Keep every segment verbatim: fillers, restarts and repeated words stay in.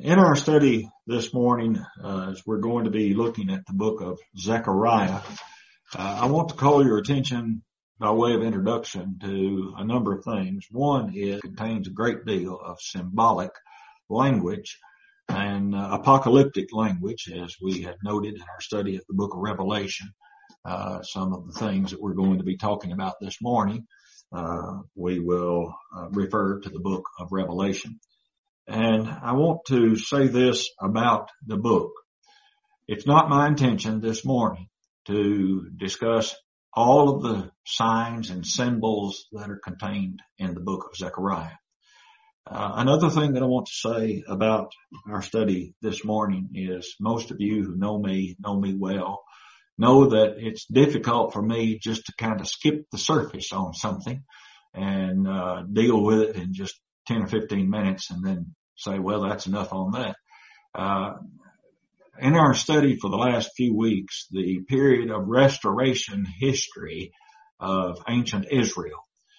In our study this morning, uh, as we're going to be looking at the book of Zechariah, uh, I want to call your attention by way of introduction to a number of things. One is it contains a great deal of symbolic language and uh, apocalyptic language, as we had noted in our study of the book of Revelation. Uh, some of the things that we're going to be talking about this morning, uh, we will uh, refer to the book of Revelation. And I want to say this about the book. It's not my intention this morning to discuss all of the signs and symbols that are contained in the book of Zechariah. Uh, another thing that I want to say about our study this morning is most of you who know me, know me well, know that it's difficult for me just to kind of skip the surface on something and uh, deal with it in just ten or fifteen minutes and then say, well, that's enough on that. Uh, in our study for the last few weeks, the period of restoration history of ancient Israel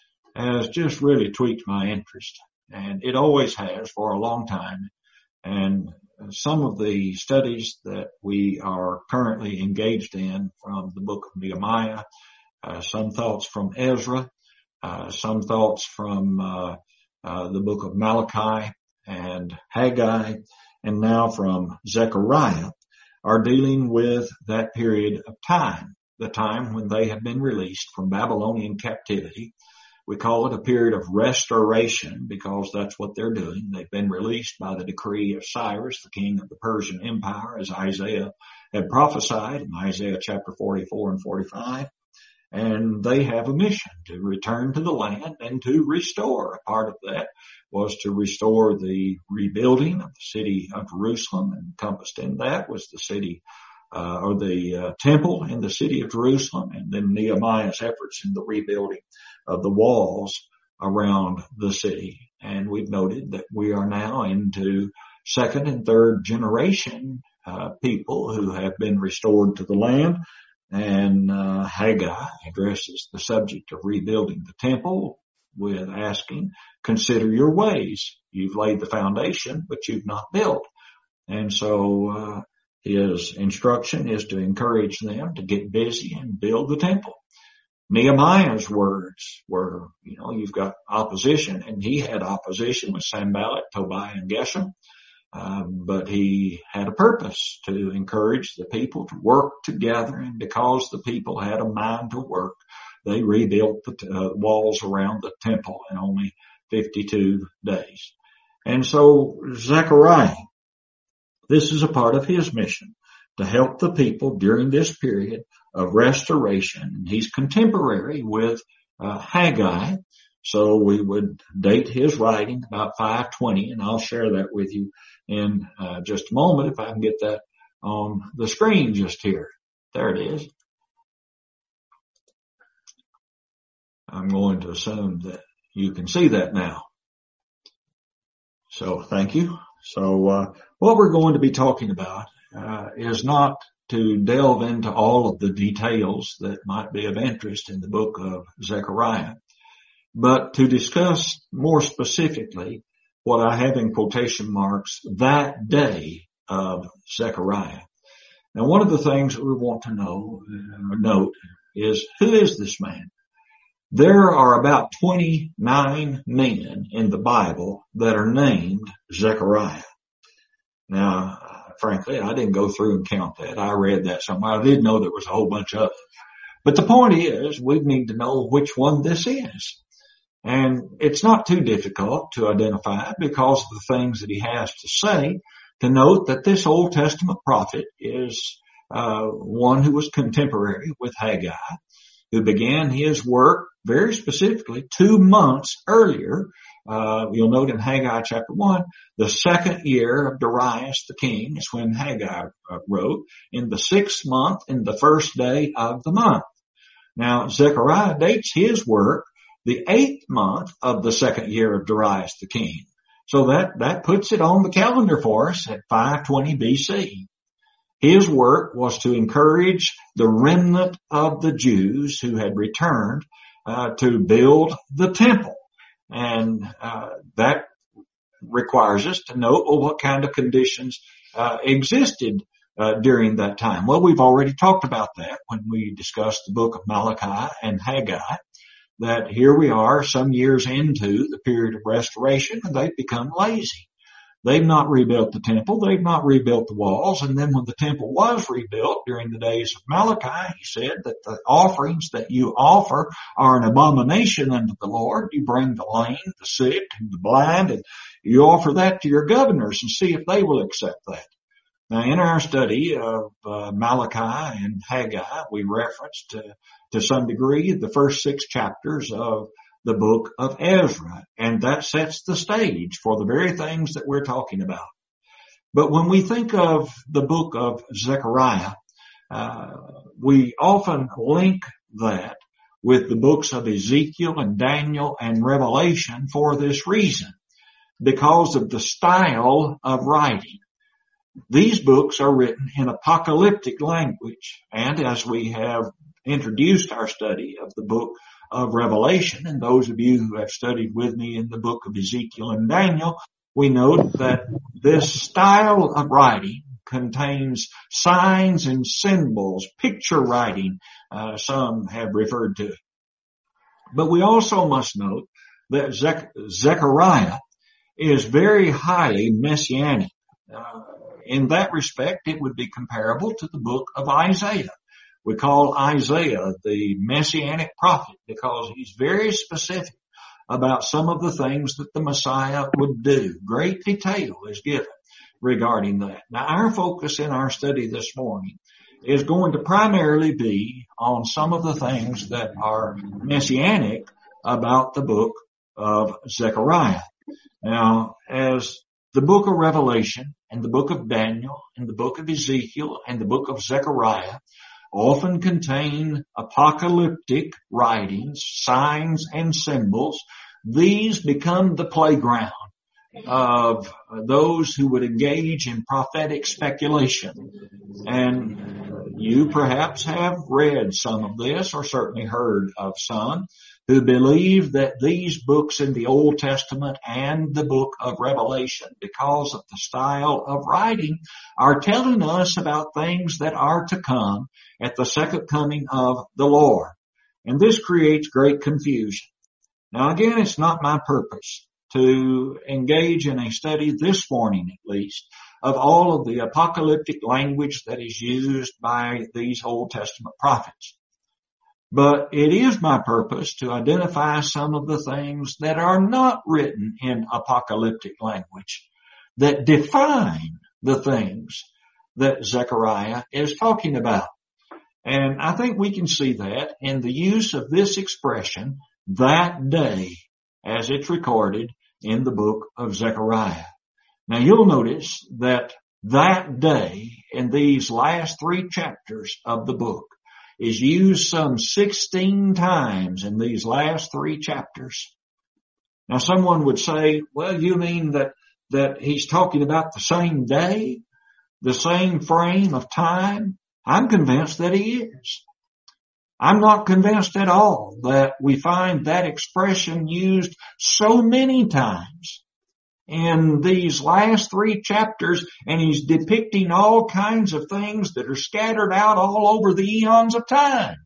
has just really tweaked my interest. And it always has for a long time. And some of the studies that we are currently engaged in from the book of Nehemiah, uh, some thoughts from Ezra, uh, some thoughts from uh, uh, the book of Malachi and Haggai, and now from Zechariah, are dealing with that period of time, the time when they have been released from Babylonian captivity. We call it a period of restoration because that's what they're doing. They've been released by the decree of Cyrus, the king of the Persian Empire, as Isaiah had prophesied in Isaiah chapter forty-four and forty-five. And they have a mission to return to the land and to restore. A part of that was to restore the rebuilding of the city of Jerusalem, and encompassed in that was the city uh, or the uh, temple in the city of Jerusalem, and then Nehemiah's efforts in the rebuilding of the walls around the city. And we've noted that we are now into second and third generation uh, people who have been restored to the land. And uh, Haggai addresses the subject of rebuilding the temple with asking, consider your ways. You've laid the foundation, but you've not built. And so uh, his instruction is to encourage them to get busy and build the temple. Nehemiah's words were, you know, you've got opposition, and he had opposition with Sanballat, Tobiah, and Geshem. Um, but he had a purpose to encourage the people to work together, and because the people had a mind to work, they rebuilt the t- uh, walls around the temple in only fifty-two days. And so Zechariah, this is a part of his mission to help the people during this period of restoration. And he's contemporary with uh, Haggai, so we would date his writing about five twenty, and I'll share that with you in uh, just a moment if I can get that on the screen just here. There it is. I'm going to assume that you can see that now. So thank you. So uh, what we're going to be talking about uh, is not to delve into all of the details that might be of interest in the book of Zechariah, but to discuss more specifically what I have in quotation marks, that day of Zechariah. Now, one of the things that we want to know, or note, is who is this man? There are about twenty-nine men in the Bible that are named Zechariah. Now, frankly, I didn't go through and count that. I read that somewhere. I did know there was a whole bunch of them. But the point is, we need to know which one this is. And it's not too difficult to identify because of the things that he has to say, to note that this Old Testament prophet is uh, one who was contemporary with Haggai, who began his work very specifically two months earlier. Uh, you'll note in Haggai chapter one, the second year of Darius the king is when Haggai uh, wrote, in the sixth month, in the first day of the month. Now, Zechariah dates his work the eighth month of the second year of Darius the king. So that, that puts it on the calendar for us at five twenty B C. His work was to encourage the remnant of the Jews who had returned uh, to build the temple. And uh, that requires us to know well, what kind of conditions uh, existed uh, during that time. Well, we've already talked about that when we discussed the book of Malachi and Haggai, that here we are some years into the period of restoration and they've become lazy. They've not rebuilt the temple. They've not rebuilt the walls. And then when the temple was rebuilt during the days of Malachi, he said that the offerings that you offer are an abomination unto the Lord. You bring the lame, the sick, and the blind, and you offer that to your governors and see if they will accept that. Now, in our study of uh, Malachi and Haggai, we referenced uh, to some degree the first six chapters of the book of Ezra, and that sets the stage for the very things that we're talking about. But when we think of the book of Zechariah, uh, we often link that with the books of Ezekiel and Daniel and Revelation for this reason, because of the style of writing. These books are written in apocalyptic language, and as we have introduced our study of the book of Revelation, and those of you who have studied with me in the book of Ezekiel and Daniel, we note that this style of writing contains signs and symbols, picture writing, uh, some have referred to it. But we also must note that Zech- Zechariah is very highly messianic. Uh, in that respect, it would be comparable to the book of Isaiah. We call Isaiah the messianic prophet because he's very specific about some of the things that the Messiah would do. Great detail is given regarding that. Now, our focus in our study this morning is going to primarily be on some of the things that are messianic about the book of Zechariah. Now, as the book of Revelation and the book of Daniel and the book of Ezekiel and the book of Zechariah often contain apocalyptic writings, signs, and symbols, these become the playground of those who would engage in prophetic speculation. And you perhaps have read some of this, or certainly heard of some, who believe that these books in the Old Testament and the book of Revelation, because of the style of writing, are telling us about things that are to come at the second coming of the Lord. And this creates great confusion. Now again, it's not my purpose to engage in a study this morning at least of all of the apocalyptic language that is used by these Old Testament prophets. But it is my purpose to identify some of the things that are not written in apocalyptic language that define the things that Zechariah is talking about. And I think we can see that in the use of this expression, that day, as it's recorded in the book of Zechariah. Now you'll notice that that day in these last three chapters of the book is used some sixteen times in these last three chapters. Now someone would say, well, you mean that, that he's talking about the same day, the same frame of time? I'm convinced that he is. I'm not convinced at all that we find that expression used so many times in these last three chapters, and he's depicting all kinds of things that are scattered out all over the eons of time.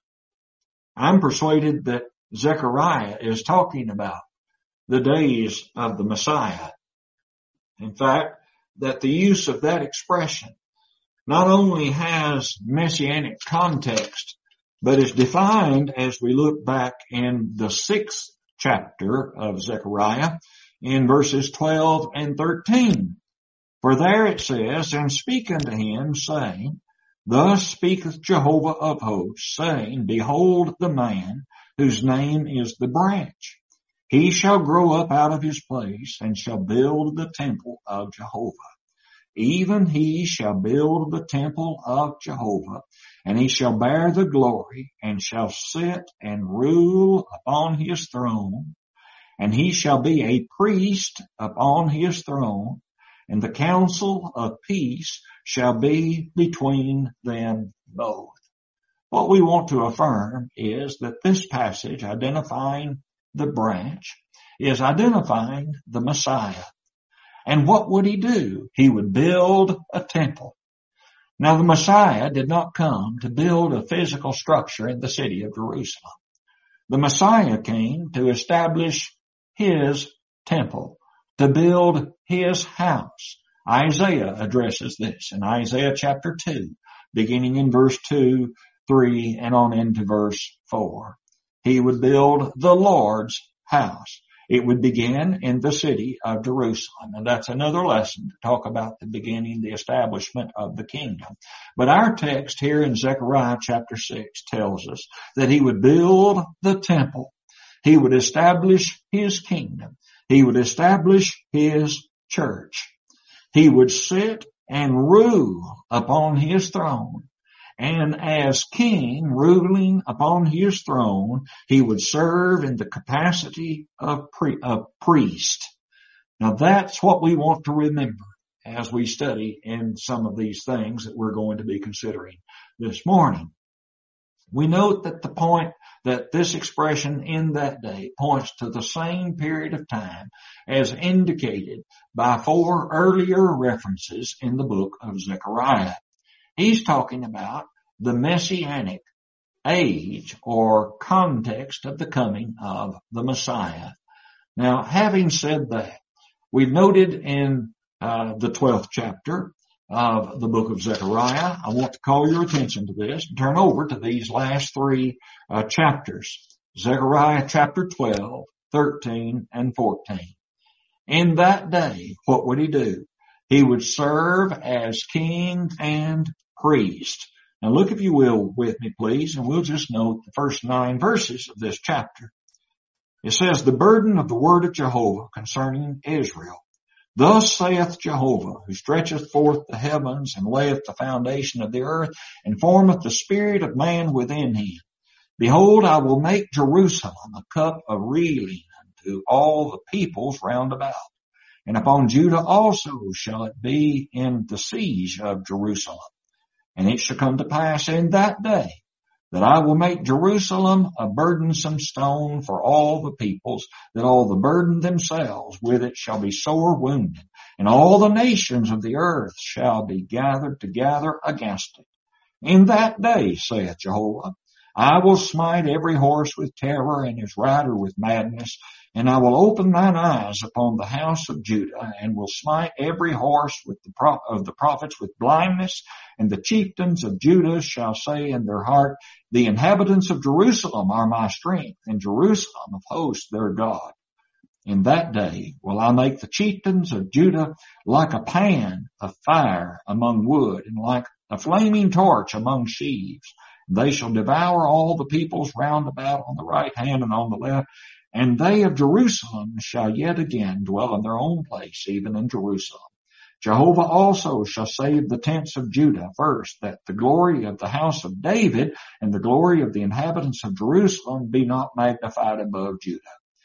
I'm persuaded that Zechariah is talking about the days of the Messiah. In fact, that the use of that expression not only has messianic context, but is defined as we look back in the sixth chapter of Zechariah in verses twelve and thirteen. For there it says, and speak unto him, saying, Thus speaketh Jehovah of hosts, saying, Behold the man whose name is the branch. He shall grow up out of his place, and shall build the temple of Jehovah. Even he shall build the temple of Jehovah, and he shall bear the glory, and shall sit and rule upon his throne. And he shall be a priest upon his throne, and the counsel of peace shall be between them both. What we want to affirm is that this passage identifying the branch is identifying the Messiah, And what would he do? He would build a temple. Now the Messiah did not come to build a physical structure in the city of Jerusalem. The Messiah came to establish his temple, to build his house. Isaiah addresses this in Isaiah chapter two, beginning in verse two, three, and on into verse four. He would build the Lord's house. It would begin in the city of Jerusalem. And that's another lesson to talk about the beginning, the establishment of the kingdom. But our text here in Zechariah chapter six tells us that he would build the temple. He would establish his kingdom. He would establish his church. He would sit and rule upon his throne. And as king ruling upon his throne, he would serve in the capacity of, pri- of priest. Now that's what we want to remember as we study in some of these things that we're going to be considering this morning. We note that the point that this expression in that day points to the same period of time as indicated by four earlier references in the book of Zechariah. He's talking about the Messianic age or context of the coming of the Messiah. Now, having said that, we've noted in uh, the twelfth chapter of the book of Zechariah, I want to call your attention to this and turn over to these last three uh, chapters. Zechariah chapter twelve, thirteen, and fourteen. In that day, what would he do? He would serve as king and priest. Now look, if you will, with me, please, and we'll just note the first nine verses of this chapter. It says, the burden of the word of Jehovah concerning Israel. Thus saith Jehovah, who stretcheth forth the heavens and layeth the foundation of the earth and formeth the spirit of man within him. Behold, I will make Jerusalem a cup of reeling unto all the peoples round about. And upon Judah also shall it be in the siege of Jerusalem. And it shall come to pass in that day that I will make Jerusalem a burdensome stone for all the peoples, that all the burden themselves with it shall be sore wounded, and all the nations of the earth shall be gathered together against it. In that day, saith Jehovah, I will smite every horse with terror and his rider with madness, and I will open mine eyes upon the house of Judah, and will smite every horse with the pro- of the prophets with blindness, and the chieftains of Judah shall say in their heart, the inhabitants of Jerusalem are my strength, and Jerusalem of hosts their God. In that day will I make the chieftains of Judah like a pan of fire among wood, and like a flaming torch among sheaves. They shall devour all the peoples round about on the right hand and on the left, and they of Jerusalem shall yet again dwell in their own place, even in Jerusalem. Jehovah also shall save the tents of Judah first, that the glory of the house of David and the glory of the inhabitants of Jerusalem be not magnified above Judah.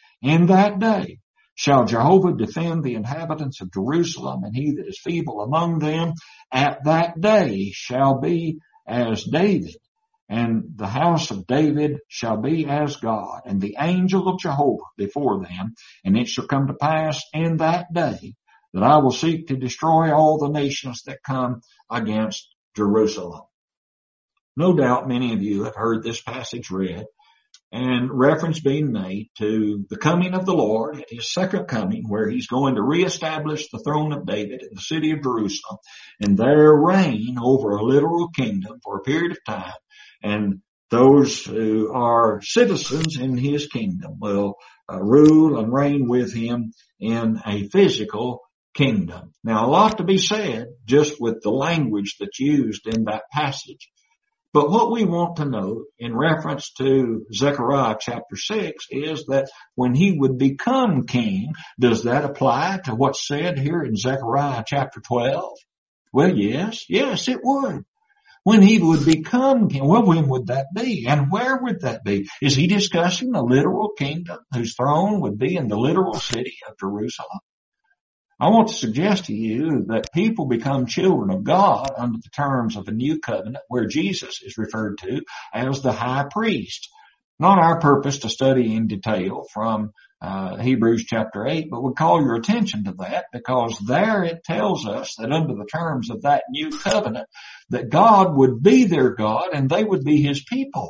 In that day shall Jehovah defend the inhabitants of Jerusalem, and he that is feeble among them at that day shall be as David. And the house of David shall be as God, and the angel of Jehovah before them. And it shall come to pass in that day that I will seek to destroy all the nations that come against Jerusalem. No doubt many of you have heard this passage read, and reference being made to the coming of the Lord at his second coming, where he's going to reestablish the throne of David in the city of Jerusalem, and there reign over a literal kingdom for a period of time. And those who are citizens in his kingdom will uh, rule and reign with him in a physical kingdom. Now, a lot to be said just with the language that's used in that passage. But what we want to note in reference to Zechariah chapter six is that when he would become king, does that apply to what's said here in Zechariah chapter twelve? Well, yes, yes, it would. When he would become king, well, when would that be? And where would that be? Is he discussing a literal kingdom whose throne would be in the literal city of Jerusalem? I want to suggest to you that people become children of God under the terms of a new covenant where Jesus is referred to as the high priest. Not our purpose to study in detail from uh, Hebrews chapter eight, but would call your attention to that because there it tells us that under the terms of that new covenant, that God would be their God and they would be his people.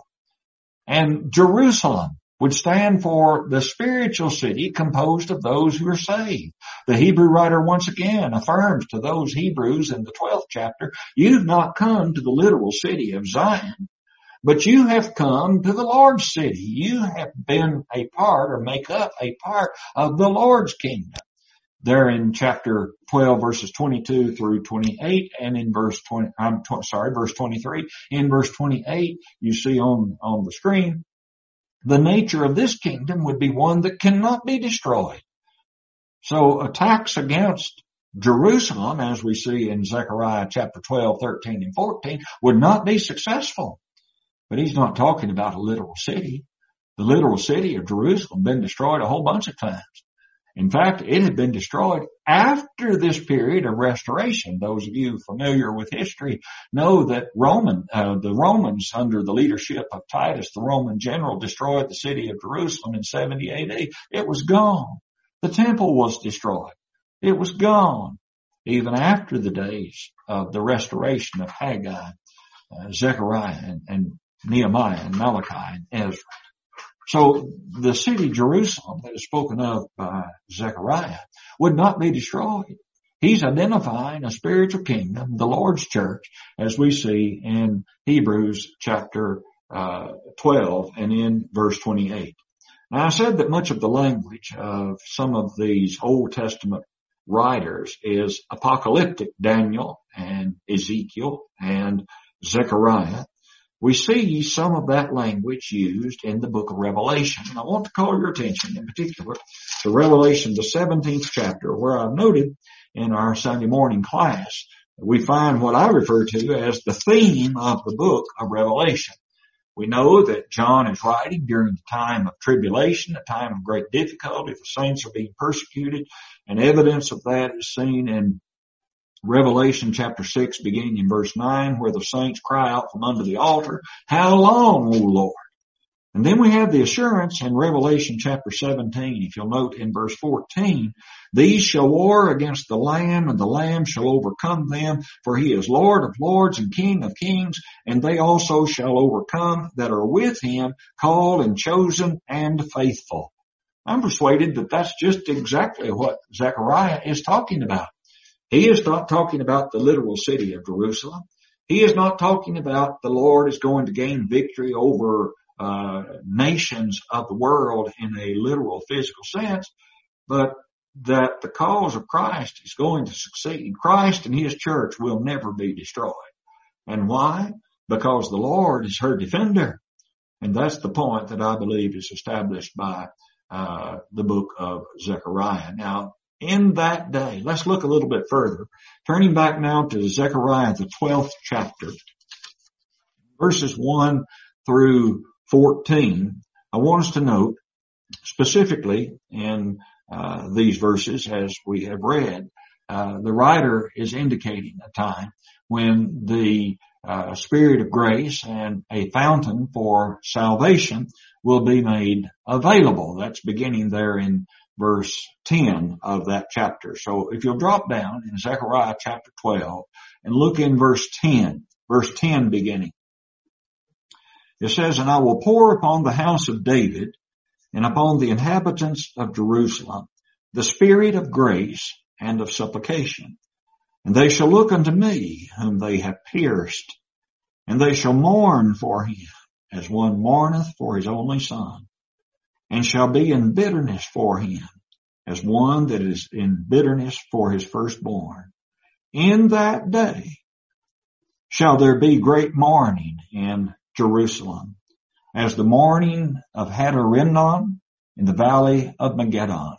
And Jerusalem would stand for the spiritual city composed of those who are saved. The Hebrew writer once again affirms to those Hebrews in the twelfth chapter, you've not come to the literal city of Zion, but you have come to the Lord's city. You have been a part or make up a part of the Lord's kingdom. There in chapter twelve, verses twenty-two through twenty-eight, and in verse twenty, I'm tw- sorry, verse twenty-three, in verse twenty-eight, you see on, on the screen, the nature of this kingdom would be one that cannot be destroyed. So attacks against Jerusalem, as we see in Zechariah chapter twelve, thirteen, and fourteen, would not be successful. But he's not talking about a literal city. The literal city of Jerusalem had been destroyed a whole bunch of times. In fact, it had been destroyed after this period of restoration. Those of you familiar with history know that Roman, uh, the Romans under the leadership of Titus, the Roman general, destroyed the city of Jerusalem in seventy A D. It was gone. The temple was destroyed. It was gone. Even after the days of the restoration of Haggai, uh, Zechariah, and, and Nehemiah, and Malachi, and Ezra. So the city Jerusalem that is spoken of by Zechariah would not be destroyed. He's identifying a spiritual kingdom, the Lord's church, as we see in Hebrews chapter uh, twelve and in verse twenty-eight. Now I said that much of the language of some of these Old Testament writers is apocalyptic, Daniel and Ezekiel and Zechariah. We see some of that language used in the book of Revelation. And I want to call your attention in particular to Revelation, the seventeenth chapter, where I've noted in our Sunday morning class, we find what I refer to as the theme of the book of Revelation. We know that John is writing during the time of tribulation, a time of great difficulty. The saints are being persecuted, and evidence of that is seen in Revelation chapter six, beginning in verse nine, where the saints cry out from under the altar, "How long, O Lord?" And then we have the assurance in Revelation chapter seventeen, if you'll note in verse fourteen, "These shall war against the Lamb, and the Lamb shall overcome them, for he is Lord of lords and King of kings, and they also shall overcome that are with him, called and chosen and faithful." I'm persuaded that that's just exactly what Zechariah is talking about. He is not talking about the literal city of Jerusalem. He is not talking about the Lord is going to gain victory over uh nations of the world in a literal physical sense, but that the cause of Christ is going to succeed. Christ and his church will never be destroyed. And why? Because the Lord is her defender. And that's the point that I believe is established by uh the book of Zechariah. Now, in that day, let's look a little bit further. Turning back now to Zechariah, the twelfth chapter, verses one through fourteen. I want us to note specifically in uh, these verses, as we have read, uh, the writer is indicating a time when the uh, Spirit of grace and a fountain for salvation will be made available. That's beginning there in verse ten of that chapter. So if you'll drop down in Zechariah chapter twelve and look in verse ten, verse ten beginning. It says, "And I will pour upon the house of David and upon the inhabitants of Jerusalem the spirit of grace and of supplication. And they shall look unto me whom they have pierced, and they shall mourn for him as one mourneth for his only son, and shall be in bitterness for him as one that is in bitterness for his firstborn. In that day shall there be great mourning in Jerusalem, as the mourning of Hadarimnon in the valley of Megiddon.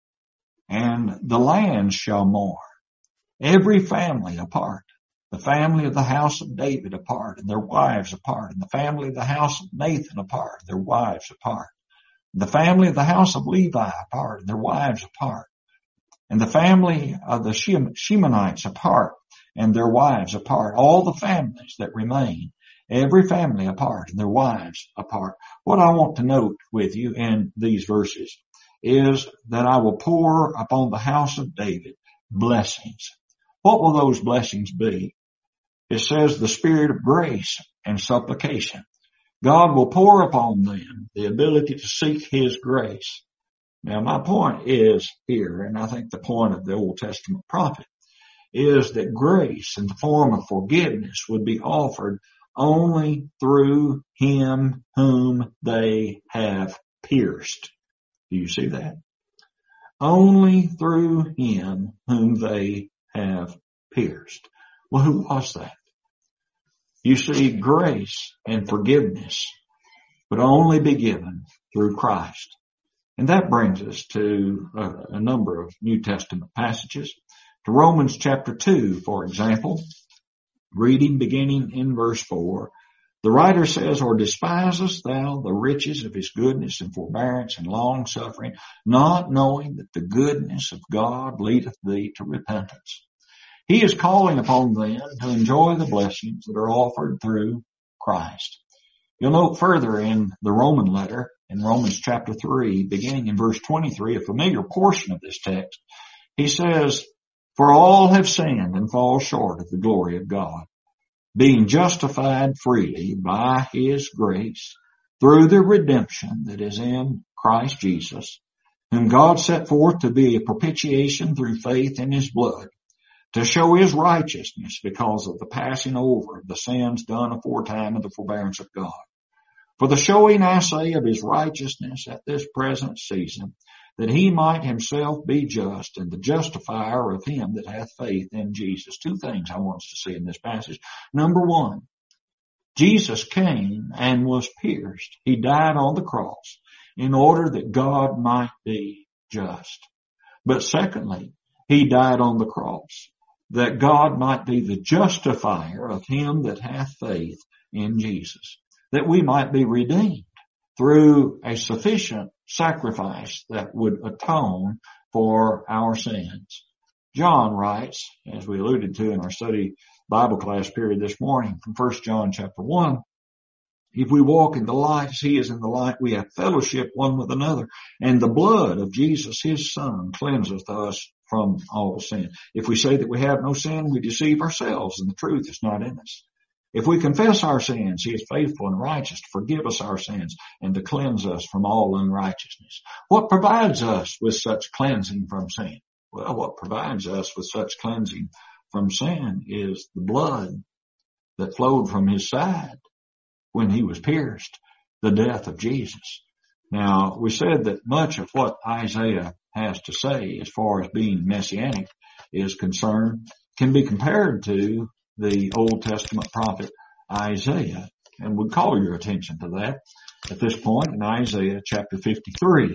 And the land shall mourn, every family apart, the family of the house of David apart, and their wives apart, and the family of the house of Nathan apart, their wives apart, and the family of the house of Levi apart, and their wives apart, and the family of the Shemonites apart, and their wives apart, all the families that remain, every family apart, and their wives apart." What I want to note with you in these verses is that I will pour upon the house of David blessings. What will those blessings be? It says the spirit of grace and supplication. God will pour upon them the ability to seek His grace. Now my point is here, and I think the point of the Old Testament prophet, is that grace in the form of forgiveness would be offered only through Him whom they have pierced. Do you see that? Only through Him whom they have pierced. Well, who was that? You see, grace and forgiveness would only be given through Christ. And that brings us to a, a number of New Testament passages. To Romans chapter two, for example, reading beginning in verse four, the writer says, Or despisest thou the riches of His goodness and forbearance and long suffering, not knowing that the goodness of God leadeth thee to repentance? He is calling upon them to enjoy the blessings that are offered through Christ. You'll note further in the Roman letter, in Romans chapter three, beginning in verse twenty-three, a familiar portion of this text, he says, For all have sinned and fall short of the glory of God, being justified freely by His grace through the redemption that is in Christ Jesus, whom God set forth to be a propitiation through faith in His blood, to show His righteousness because of the passing over of the sins done aforetime in the forbearance of God. For the showing, I say, of His righteousness at this present season, that He might Himself be just and the justifier of him that hath faith in Jesus. Two things I want us to see in this passage. Number one, Jesus came and was pierced. He died on the cross in order that God might be just. But secondly, He died on the cross that God might be the justifier of him that hath faith in Jesus, that we might be redeemed through a sufficient sacrifice that would atone for our sins. John writes, as we alluded to in our study Bible class period this morning, from First John chapter one, if we walk in the light as He is in the light, we have fellowship one with another, and the blood of Jesus, His Son, cleanseth us from all sin. If we say that we have no sin, we deceive ourselves, and the truth is not in us. If we confess our sins, He is faithful and righteous to forgive us our sins and to cleanse us from all unrighteousness. What provides us with such cleansing from sin? Well, what provides us with such cleansing from sin is the blood that flowed from His side when He was pierced, the death of Jesus. Now, we said that much of what Isaiah has to say as far as being messianic is concerned can be compared to the Old Testament prophet Isaiah, and would call your attention to that at this point in Isaiah chapter fifty-three.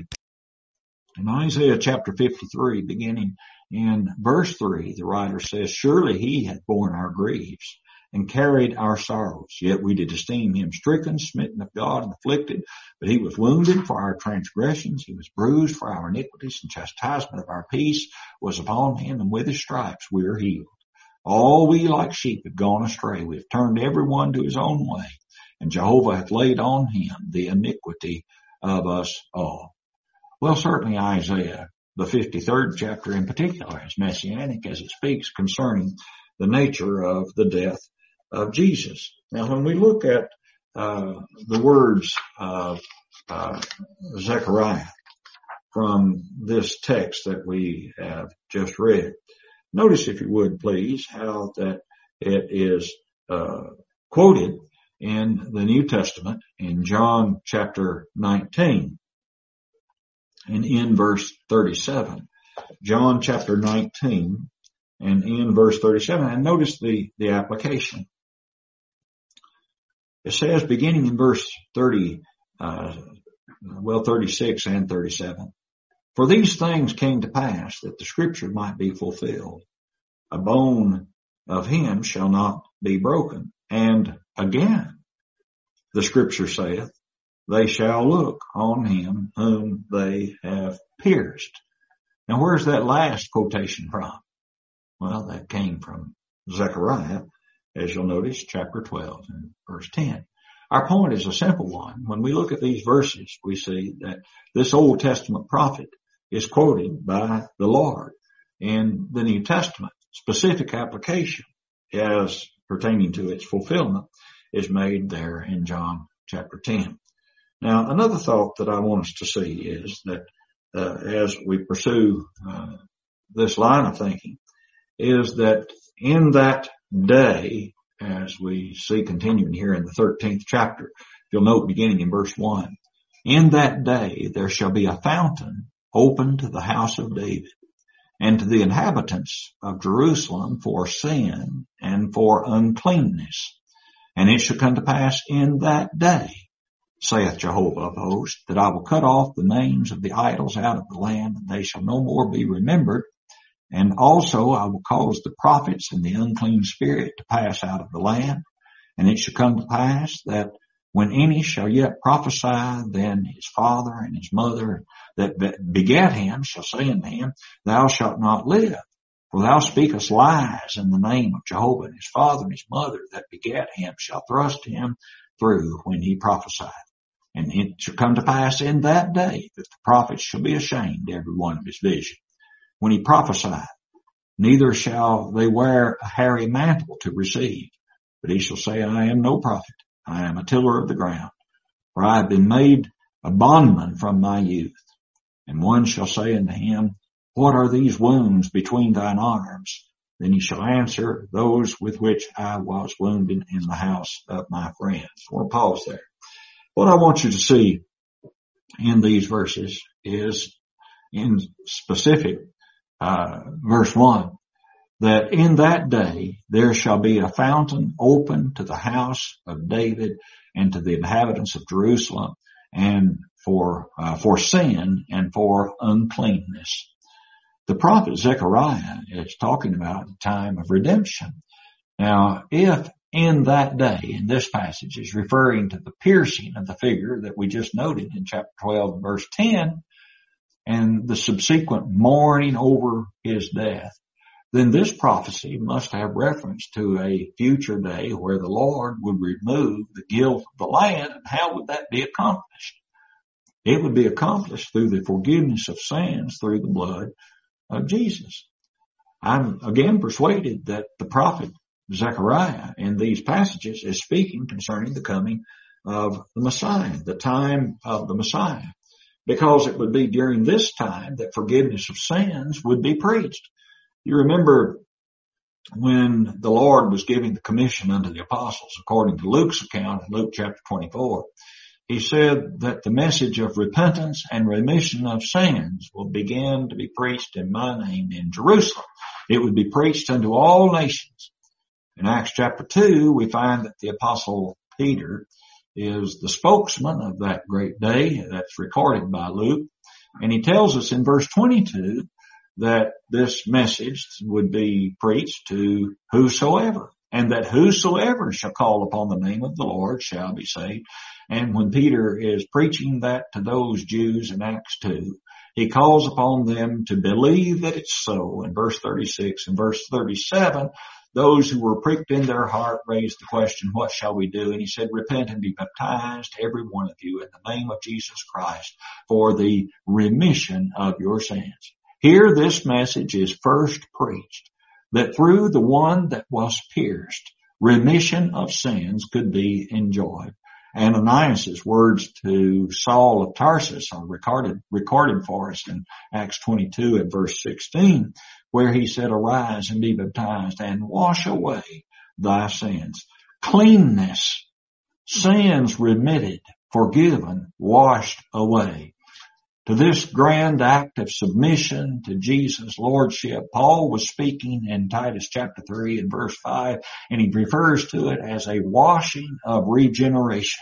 In Isaiah chapter fifty-three, beginning in verse three, the writer says, Surely He hath borne our griefs and carried our sorrows, yet we did esteem Him stricken, smitten of God, and afflicted. But He was wounded for our transgressions, He was bruised for our iniquities, and chastisement of our peace was upon Him, and with His stripes we are healed. All we like sheep have gone astray. We have turned every one to his own way, and Jehovah hath laid on Him the iniquity of us all. Well, certainly Isaiah, the fifty-third chapter in particular, is messianic as it speaks concerning the nature of the death of Jesus. Now, when we look at uh, the words of uh, Zechariah from this text that we have just read, notice, if you would please, how that it is uh, quoted in the New Testament in John chapter nineteen and in verse thirty-seven. John chapter nineteen and in verse thirty-seven. And notice the, the application. It says, beginning in verse thirty, uh, well, thirty-six and thirty-seven, For these things came to pass that the scripture might be fulfilled. A bone of him shall not be broken. And again, the scripture saith, they shall look on him whom they have pierced. Now, where's that last quotation from? Well, that came from Zechariah, as you'll notice, chapter twelve and verse ten. our point is a simple one. When we look at these verses, we see that this Old Testament prophet is quoted by the Lord in the New Testament. Specific application as pertaining to its fulfillment is made there in John chapter ten. Now, another thought that I want us to see is that uh, as we pursue uh, this line of thinking, is that in that day, as we see continuing here in the thirteenth chapter, you'll note beginning in verse one, in that day there shall be a fountain open to the house of David and to the inhabitants of Jerusalem for sin and for uncleanness. And it shall come to pass in that day, saith Jehovah of hosts, that I will cut off the names of the idols out of the land, and they shall no more be remembered. And also I will cause the prophets and the unclean spirit to pass out of the land. And it shall come to pass that when any shall yet prophesy, then his father and his mother that begat him shall say unto him, thou shalt not live. For thou speakest lies in the name of Jehovah, and his father and his mother that begat him shall thrust him through when he prophesied. And it shall come to pass in that day that the prophets shall be ashamed, every one of his vision, when he prophesied. Neither shall they wear a hairy mantle to receive, but he shall say, I am no prophet. I am a tiller of the ground, for I have been made a bondman from my youth. And one shall say unto him, what are these wounds between thine arms? Then he shall answer, those with which I was wounded in the house of my friends. I want to pause there. What I want you to see in these verses is in specific, uh, verse one, that in that day there shall be a fountain open to the house of David and to the inhabitants of Jerusalem, and for uh, for sin and for uncleanness. The prophet Zechariah is talking about the time of redemption. Now, if in that day, in this passage, is referring to the piercing of the figure that we just noted in chapter twelve, verse ten, and the subsequent mourning over his death, then this prophecy must have reference to a future day where the Lord would remove the guilt of the land. And how would that be accomplished? It would be accomplished through the forgiveness of sins through the blood of Jesus. I'm again persuaded that the prophet Zechariah in these passages is speaking concerning the coming of the Messiah, the time of the Messiah, because it would be during this time that forgiveness of sins would be preached. You remember when the Lord was giving the commission unto the apostles, according to Luke's account in Luke chapter twenty-four, he said that the message of repentance and remission of sins will begin to be preached in my name in Jerusalem. It would be preached unto all nations. In Acts chapter two, we find that the apostle Peter is the spokesman of that great day that's recorded by Luke. And he tells us in verse twenty-two that this message would be preached to whosoever, and that whosoever shall call upon the name of the Lord shall be saved. And when Peter is preaching that to those Jews in Acts two, he calls upon them to believe that it's so. In verse thirty-six and verse thirty-seven, those who were pricked in their heart raised the question, what shall we do? And he said, repent and be baptized, every one of you, in the name of Jesus Christ, for the remission of your sins. Here this message is first preached, that through the one that was pierced, remission of sins could be enjoyed. Ananias' words to Saul of Tarsus are recorded, recorded for us in Acts twenty-two and verse sixteen, where he said, arise and be baptized and wash away thy sins. Cleanness, sins remitted, forgiven, washed away. To this grand act of submission to Jesus' lordship, Paul was speaking in Titus chapter three and verse five, and he refers to it as a washing of regeneration.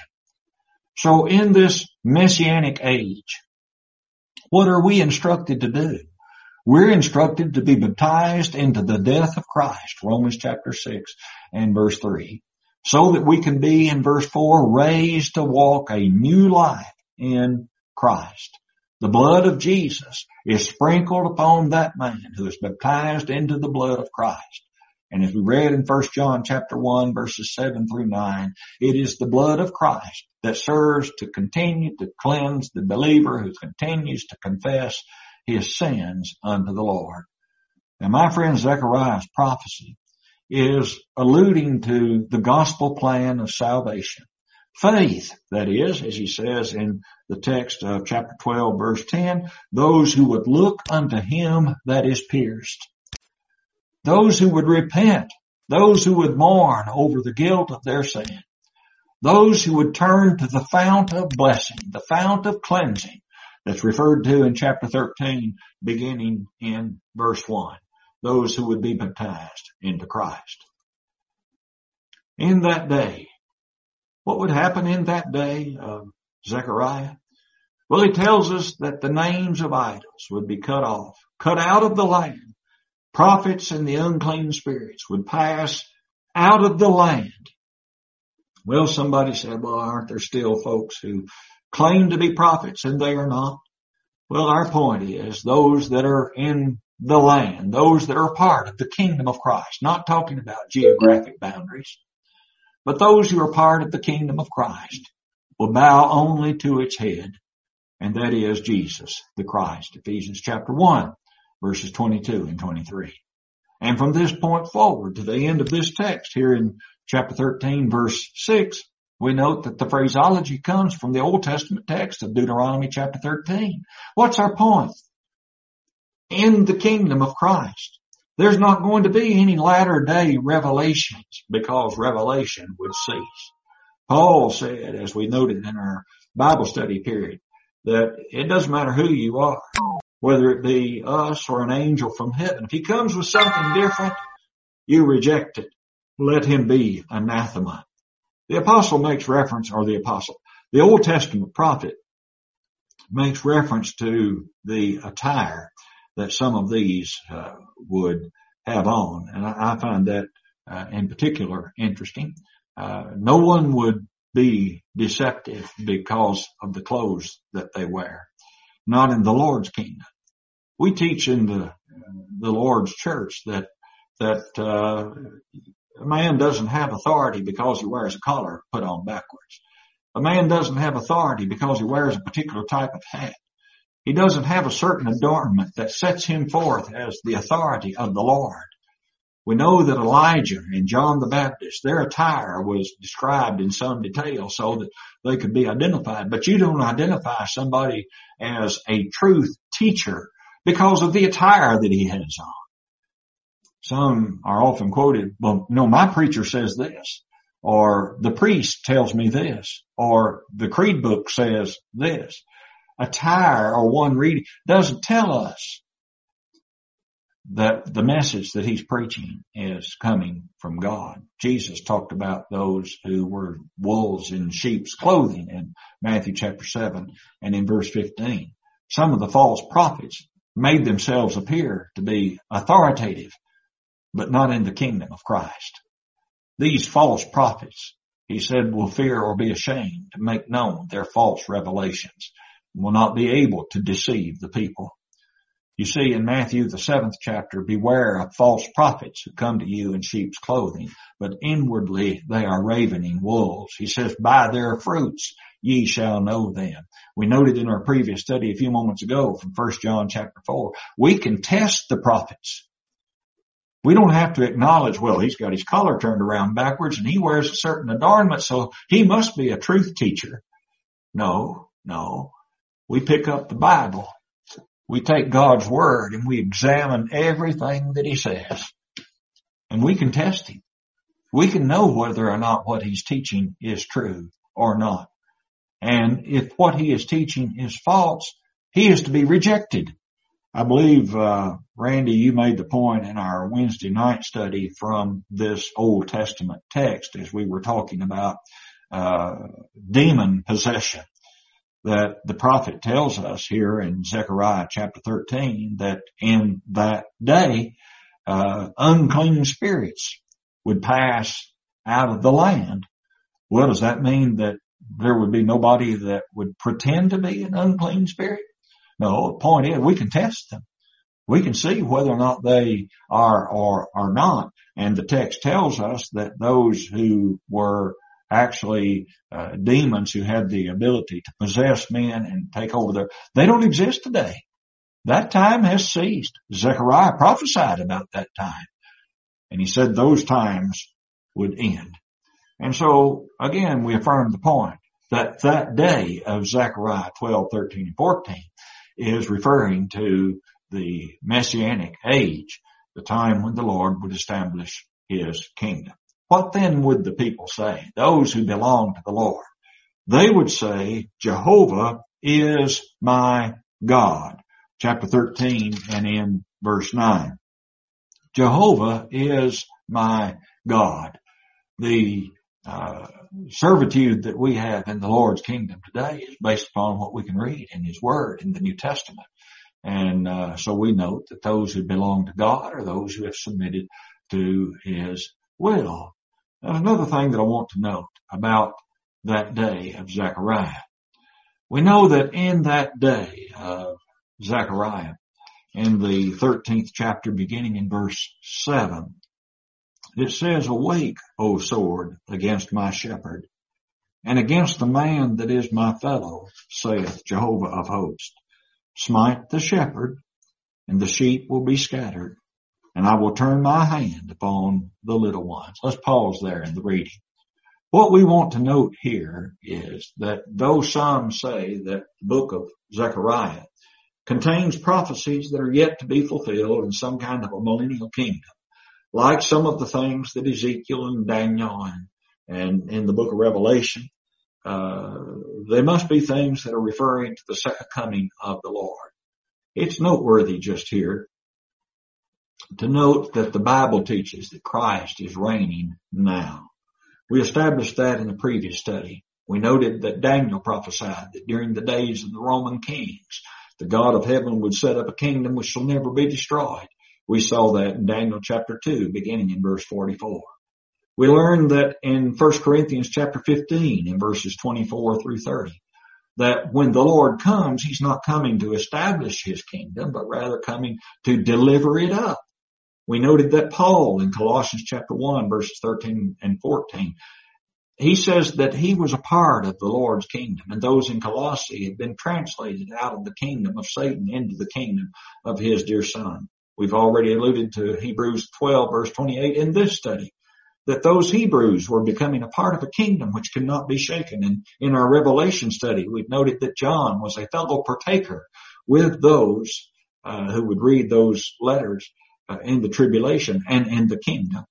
So in this messianic age, what are we instructed to do? We're instructed to be baptized into the death of Christ, Romans chapter six and verse three, so that we can be, in verse four, raised to walk a new life in Christ. The blood of Jesus is sprinkled upon that man who is baptized into the blood of Christ. And as we read in First John chapter one, verses seven through nine, it is the blood of Christ that serves to continue to cleanse the believer who continues to confess his sins unto the Lord. Now, my friend, Zechariah's prophecy is alluding to the gospel plan of salvation. Faith, that is, as he says in the text of chapter twelve, verse ten, those who would look unto him that is pierced. Those who would repent, those who would mourn over the guilt of their sin, those who would turn to the fount of blessing, the fount of cleansing that's referred to in chapter thirteen, beginning in verse one, those who would be baptized into Christ. In that day, what would happen in that day of Zechariah? Well, he tells us that the names of idols would be cut off, cut out of the land. Prophets and the unclean spirits would pass out of the land. Well, somebody said, well, aren't there still folks who claim to be prophets and they are not? Well, our point is those that are in the land, those that are part of the kingdom of Christ, not talking about geographic boundaries, but those who are part of the kingdom of Christ will bow only to its head, and that is Jesus, the Christ. Ephesians chapter one. Verses twenty-two and twenty-three. And from this point forward to the end of this text here in chapter thirteen, verse six, we note that the phraseology comes from the Old Testament text of Deuteronomy chapter thirteen. What's our point? In the kingdom of Christ, there's not going to be any latter day revelations because revelation would cease. Paul said, as we noted in our Bible study period, that it doesn't matter who you are, whether it be us or an angel from heaven. If he comes with something different, you reject it. Let him be anathema. The apostle makes reference, or the apostle, the Old Testament prophet makes reference to the attire that some of these uh, would have on. And I, I find that uh, in particular interesting. Uh, no one would be deceptive because of the clothes that they wear. Not in the Lord's kingdom. We teach in the the Lord's church that that uh, a man doesn't have authority because he wears a collar put on backwards. A man doesn't have authority because he wears a particular type of hat. He doesn't have a certain adornment that sets him forth as the authority of the Lord. We know that Elijah and John the Baptist, their attire was described in some detail so that they could be identified. But you don't identify somebody as a truth teacher because of the attire that he has on. Some are often quoted, well, no, my preacher says this, or the priest tells me this, or the creed book says this. Attire or one reading doesn't tell us that the message that he's preaching is coming from God. Jesus talked about those who were wolves in sheep's clothing in Matthew chapter seven and in verse fifteen. Some of the false prophets made themselves appear to be authoritative, but not in the kingdom of Christ. These false prophets, he said, will fear or be ashamed to make known their false revelations, will not be able to deceive the people. You see in Matthew, the seventh chapter, beware of false prophets who come to you in sheep's clothing, but inwardly they are ravening wolves. He says, by their fruits ye shall know them. We noted in our previous study a few moments ago from First John chapter four, we can test the prophets. We don't have to acknowledge, well, he's got his collar turned around backwards and he wears a certain adornment, so he must be a truth teacher. No, no. We pick up the Bible. We take God's word and we examine everything that he says. And we can test him. We can know whether or not what he's teaching is true or not. And if what he is teaching is false, he is to be rejected. I believe, uh, Randy, you made the point in our Wednesday night study from this Old Testament text as we were talking about, uh, demon possession, that the prophet tells us here in Zechariah chapter thirteen that in that day, uh, unclean spirits would pass out of the land. Well, does that mean that there would be nobody that would pretend to be an unclean spirit? No, the point is we can test them. We can see whether or not they are or are not. And the text tells us that those who were actually uh, demons who had the ability to possess men and take over their, they don't exist today. That time has ceased. Zechariah prophesied about that time. And he said those times would end. And so, again, we affirm the point that that day of Zechariah twelve, thirteen, and fourteen is referring to the Messianic age, the time when the Lord would establish his kingdom. What then would the people say? Those who belong to the Lord. They would say, Jehovah is my God. Chapter thirteen and in verse nine. Jehovah is my God. The uh, servitude that we have in the Lord's kingdom today is based upon what we can read in his word in the New Testament. And uh, so we note that those who belong to God are those who have submitted to his will. And another thing that I want to note about that day of Zechariah. We know that in that day of Zechariah, in the thirteenth chapter, beginning in verse seven, it says, Awake, O sword, against my shepherd, and against the man that is my fellow, saith Jehovah of hosts. Smite the shepherd, and the sheep will be scattered, and I will turn my hand upon the little ones. Let's pause there in the reading. What we want to note here is that though some say that the book of Zechariah contains prophecies that are yet to be fulfilled in some kind of a millennial kingdom, like some of the things that Ezekiel and Daniel and, and in the book of Revelation, uh, they must be things that are referring to the second coming of the Lord. It's noteworthy just here to note that the Bible teaches that Christ is reigning now. We established that in the previous study. We noted that Daniel prophesied that during the days of the Roman kings, the God of heaven would set up a kingdom which shall never be destroyed. We saw that in Daniel chapter two, beginning in verse forty-four. We learned that in First Corinthians chapter fifteen, in verses twenty-four through thirty, that when the Lord comes, he's not coming to establish his kingdom, but rather coming to deliver it up. We noted that Paul in Colossians chapter one, verses thirteen and fourteen, he says that he was a part of the Lord's kingdom, and those in Colossae had been translated out of the kingdom of Satan into the kingdom of his dear Son. We've already alluded to Hebrews twelve, verse twenty-eight in this study, that those Hebrews were becoming a part of a kingdom which could not be shaken. And in our Revelation study, we've noted that John was a fellow partaker with those uh, who would read those letters uh, in the tribulation and in the kingdom.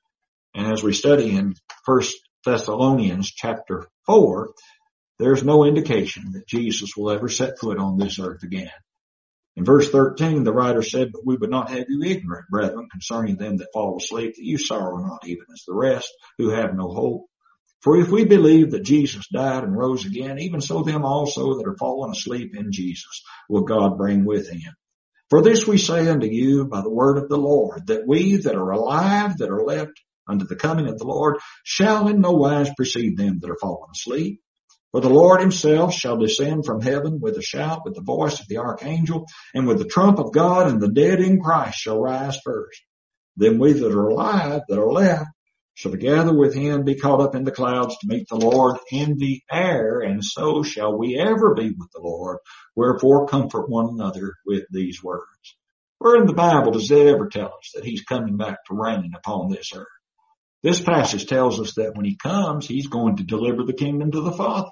And as we study in First Thessalonians chapter four, there's no indication that Jesus will ever set foot on this earth again. In verse thirteen, the writer said, But we would not have you ignorant, brethren, concerning them that fall asleep, that you sorrow not even as the rest who have no hope. For if we believe that Jesus died and rose again, even so them also that are fallen asleep in Jesus will God bring with him. For this we say unto you by the word of the Lord, that we that are alive, that are left unto the coming of the Lord, shall in no wise precede them that are fallen asleep. For the Lord himself shall descend from heaven with a shout, with the voice of the archangel, and with the trump of God, and the dead in Christ shall rise first. Then we that are alive, that are left, shall together with him be caught up in the clouds to meet the Lord in the air, and so shall we ever be with the Lord. Wherefore comfort one another with these words. Where in the Bible does it ever tell us that he's coming back to reign upon this earth? This passage tells us that when he comes, he's going to deliver the kingdom to the Father.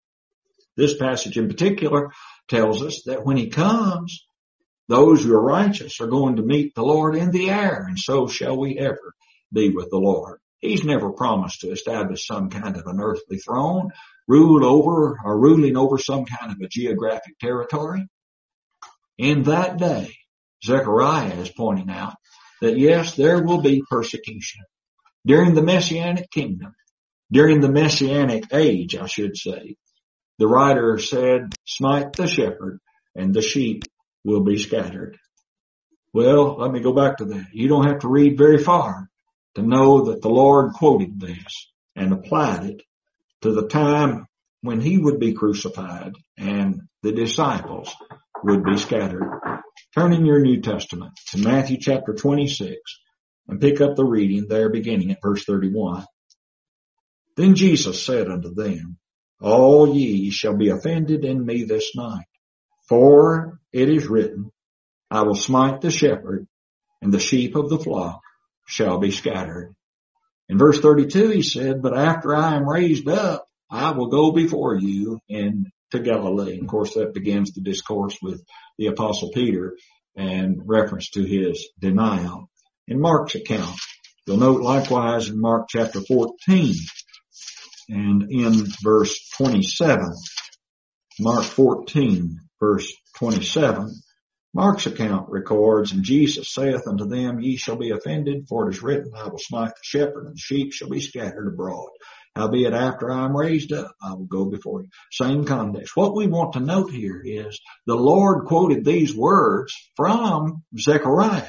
This passage in particular tells us that when he comes, those who are righteous are going to meet the Lord in the air, and so shall we ever be with the Lord. He's never promised to establish some kind of an earthly throne, rule over or ruling over some kind of a geographic territory. In that day, Zechariah is pointing out that yes, there will be persecution during the Messianic kingdom, during the Messianic age, I should say. The writer said, Smite the shepherd, and the sheep will be scattered. Well, let me go back to that. You don't have to read very far to know that the Lord quoted this and applied it to the time when he would be crucified and the disciples would be scattered. Turn in your New Testament to Matthew chapter twenty-six and pick up the reading there beginning at verse thirty-one. Then Jesus said unto them, All ye shall be offended in me this night, for it is written, I will smite the shepherd, and the sheep of the flock shall be scattered. In verse thirty-two he said, But after I am raised up, I will go before you into Galilee. And of course that begins the discourse with the Apostle Peter and reference to his denial. In Mark's account, you'll note likewise in Mark chapter fourteen and in verse twenty-seven, Mark fourteen verse twenty-seven, Mark's account records, And Jesus saith unto them, Ye shall be offended, for it is written, I will smite the shepherd, and the sheep shall be scattered abroad. Howbeit after I am raised up, I will go before you. Same context. What we want to note here is the Lord quoted these words from Zechariah.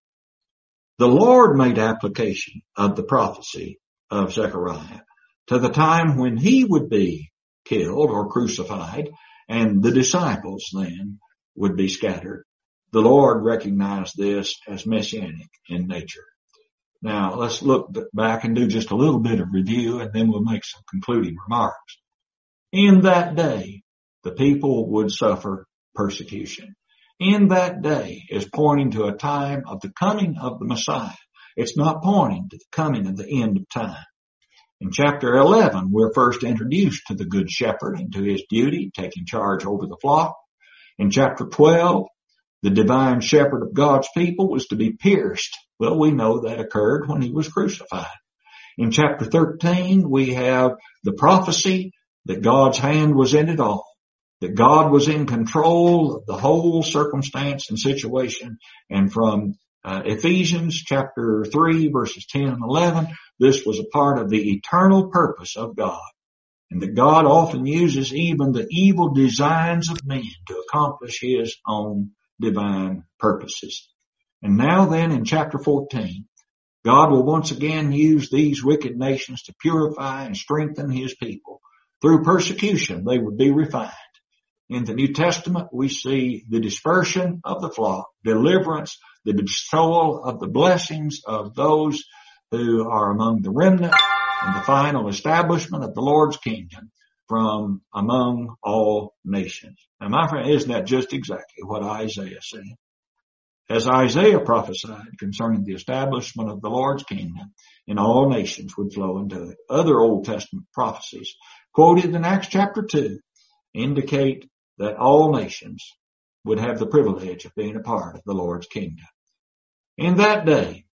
The Lord made application of the prophecy of Zechariah to the time when he would be killed or crucified, and the disciples then would be scattered. The Lord recognized this as messianic in nature. Now, let's look back and do just a little bit of review, and then we'll make some concluding remarks. In that day, the people would suffer persecution. In that day is pointing to a time of the coming of the Messiah. It's not pointing to the coming of the end of time. In chapter eleven, we're first introduced to the Good Shepherd and to his duty, taking charge over the flock. In chapter twelve, the divine shepherd of God's people was to be pierced. Well, we know that occurred when he was crucified. In chapter thirteen, we have the prophecy that God's hand was in it all, that God was in control of the whole circumstance and situation. And from uh, Ephesians chapter three, verses ten and eleven, this was a part of the eternal purpose of God. And that God often uses even the evil designs of men to accomplish his own divine purposes. And now then in chapter fourteen, God will once again use these wicked nations to purify and strengthen his people. Through persecution, they would be refined. In the New Testament, we see the dispersion of the flock, deliverance, the bestowal of the blessings of those who are among the remnant, and the final establishment of the Lord's kingdom from among all nations. Now, my friend, isn't that just exactly what Isaiah said? As Isaiah prophesied concerning the establishment of the Lord's kingdom, and all nations would flow into it. Other Old Testament prophecies quoted in Acts chapter two indicate that all nations would have the privilege of being a part of the Lord's kingdom. In that day,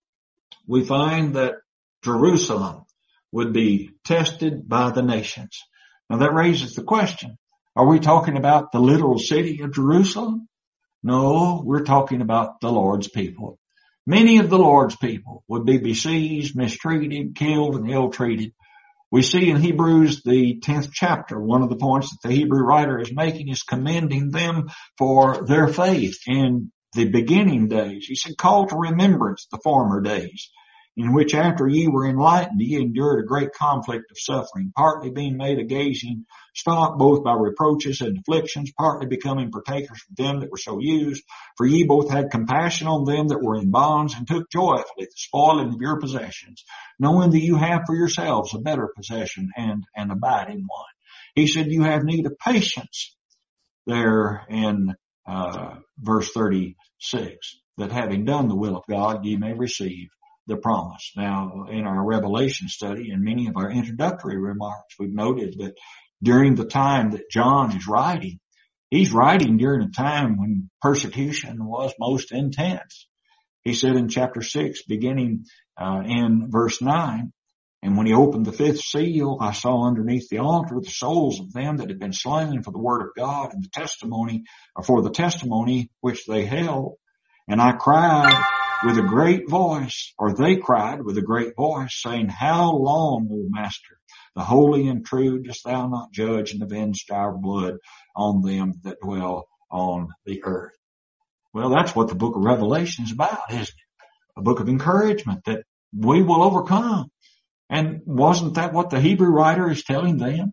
we find that Jerusalem would be tested by the nations. Now that raises the question, are we talking about the literal city of Jerusalem? No, we're talking about the Lord's people. Many of the Lord's people would be besieged, mistreated, killed, and ill-treated. We see in Hebrews, the tenth chapter, one of the points that the Hebrew writer is making is commending them for their faith in the beginning days. He said, call to remembrance the former days, in which after ye were enlightened, ye endured a great conflict of suffering, partly being made a gazing stock both by reproaches and afflictions, partly becoming partakers of them that were so used. For ye both had compassion on them that were in bonds, and took joyfully the spoiling of your possessions, knowing that you have for yourselves a better possession and an abiding one. He said you have need of patience there in uh verse thirty-six, that having done the will of God, ye may receive the promise. Now, in our Revelation study and many of our introductory remarks, we've noted that during the time that John is writing, he's writing during a time when persecution was most intense. He said in chapter six, beginning uh, in verse nine, and when he opened the fifth seal, I saw underneath the altar the souls of them that had been slain for the word of God and the testimony, or for the testimony which they held. And I cried with a great voice, or they cried with a great voice, saying, How long, O Master, the holy and true, dost thou not judge and avenge our blood on them that dwell on the earth? Well, that's what the book of Revelation is about, isn't it? A book of encouragement that we will overcome. And wasn't that what the Hebrew writer is telling them?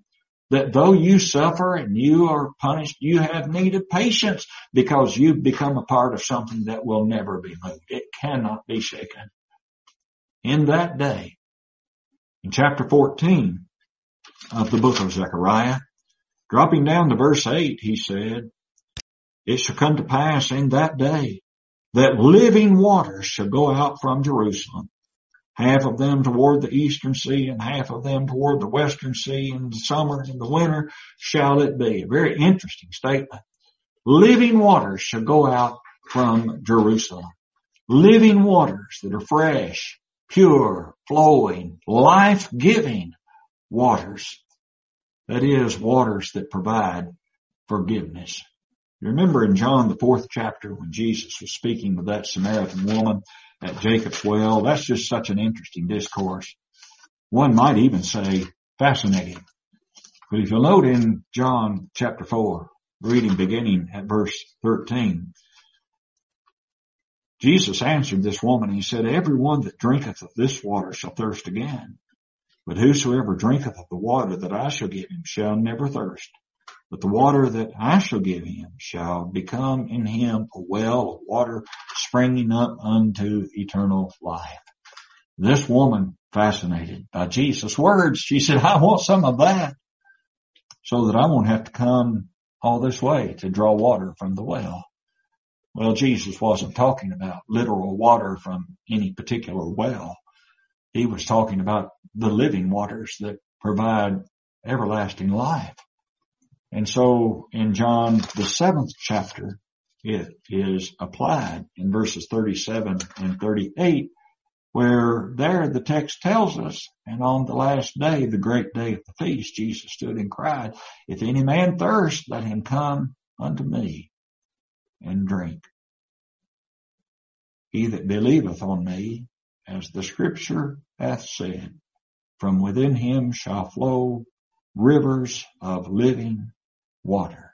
that though you suffer and you are punished, you have need of patience because you've become a part of something that will never be moved. It cannot be shaken. In that day, in chapter fourteen of the book of Zechariah, dropping down to verse eight, he said, it shall come to pass in that day that living waters shall go out from Jerusalem, half of them toward the eastern sea and half of them toward the western sea. In the summer and the winter shall it be. A very interesting statement. Living waters shall go out from Jerusalem. Living waters that are fresh, pure, flowing, life-giving waters. That is, waters that provide forgiveness. You remember in John, the fourth chapter, when Jesus was speaking with that Samaritan woman at Jacob's well, that's just such an interesting discourse. One might even say fascinating. But if you'll note in John chapter four, reading beginning at verse thirteen, Jesus answered this woman, he said, everyone that drinketh of this water shall thirst again. But whosoever drinketh of the water that I shall give him shall never thirst. But the water that I shall give him shall become in him a well of water springing up unto eternal life. This woman, fascinated by Jesus' words, she said, I want some of that so that I won't have to come all this way to draw water from the well. Well, Jesus wasn't talking about literal water from any particular well. He was talking about the living waters that provide everlasting life. And so in John, the seventh chapter, it is applied in verses thirty-seven and thirty-eight, where there the text tells us, and on the last day, the great day of the feast, Jesus stood and cried, if any man thirst, let him come unto me and drink. He that believeth on me, as the scripture hath said, from within him shall flow rivers of living water.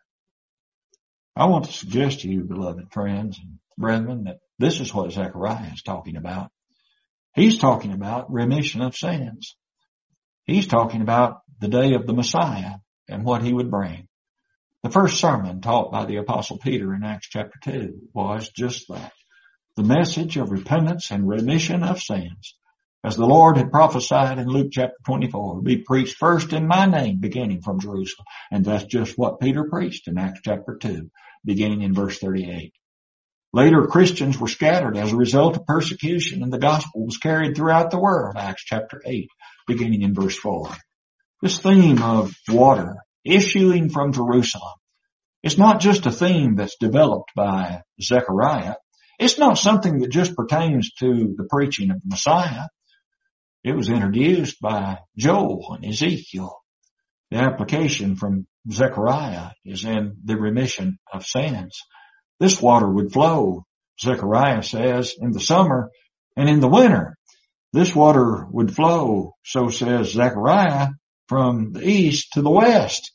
I want to suggest to you, beloved friends and brethren, that this is what Zechariah is talking about. He's talking about remission of sins. He's talking about the day of the Messiah and what he would bring. The first sermon taught by the Apostle Peter in Acts chapter two was just that. The message of repentance and remission of sins, as the Lord had prophesied in Luke chapter twenty-four, be preached first in my name, beginning from Jerusalem. And that's just what Peter preached in Acts chapter two, beginning in verse thirty-eight. Later, Christians were scattered as a result of persecution, and the gospel was carried throughout the world, Acts chapter eight, beginning in verse four. This theme of water issuing from Jerusalem, it's not just a theme that's developed by Zechariah. It's not something that just pertains to the preaching of the Messiah. It was introduced by Joel and Ezekiel. The application from Zechariah is in the remission of sins. This water would flow, Zechariah says, in the summer and in the winter. This water would flow, so says Zechariah, from the east to the west.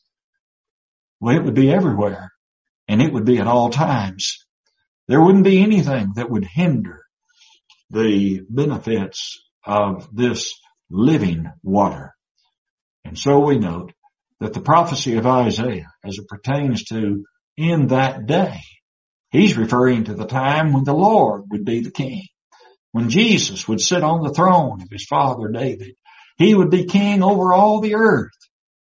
Well, it would be everywhere, and it would be at all times. There wouldn't be anything that would hinder the benefits of this living water. And so we note that the prophecy of Isaiah, as it pertains to in that day, he's referring to the time when the Lord would be the king. When Jesus would sit on the throne of his father David, he would be king over all the earth.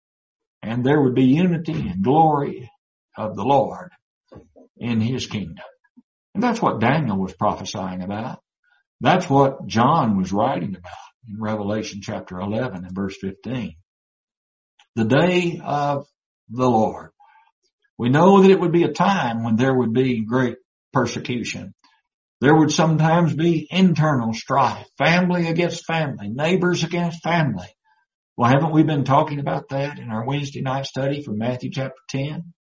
And there would be unity and glory of the Lord in his kingdom. And that's what Daniel was prophesying about. That's what John was writing about in Revelation chapter eleven and verse fifteen. The day of the Lord. We know that it would be a time when there would be great persecution. There would sometimes be internal strife, family against family, neighbors against family. Well, haven't we been talking about that in our Wednesday night study from Matthew chapter ten?